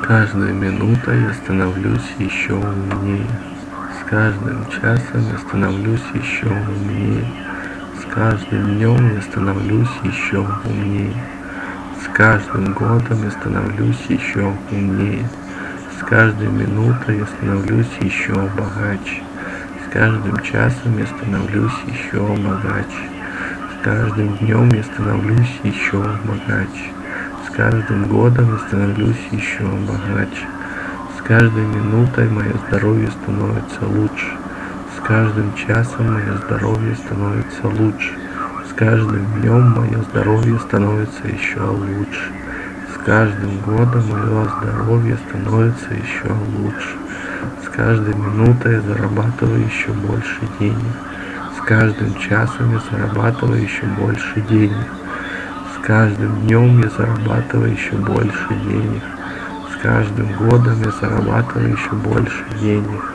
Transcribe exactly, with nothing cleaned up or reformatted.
каждой минутой я становлюсь еще умнее. С каждым часом я становлюсь еще умнее. С каждым днем я становлюсь еще умнее. С каждым годом я становлюсь еще умнее. С каждой минутой я становлюсь еще богаче. С каждым часом я становлюсь еще богаче. С каждым днем я становлюсь еще богаче. С каждым годом я становлюсь еще богаче. С каждой минутой мое здоровье становится лучше. С каждым часом мое здоровье становится лучше. С каждым днем мое здоровье становится еще лучше. С каждым годом мое здоровье становится еще лучше. С каждой минутой я зарабатываю еще больше денег. С каждым часом я зарабатываю еще больше денег. С каждым днем я зарабатываю еще больше денег. С каждым годом я зарабатываю еще больше денег.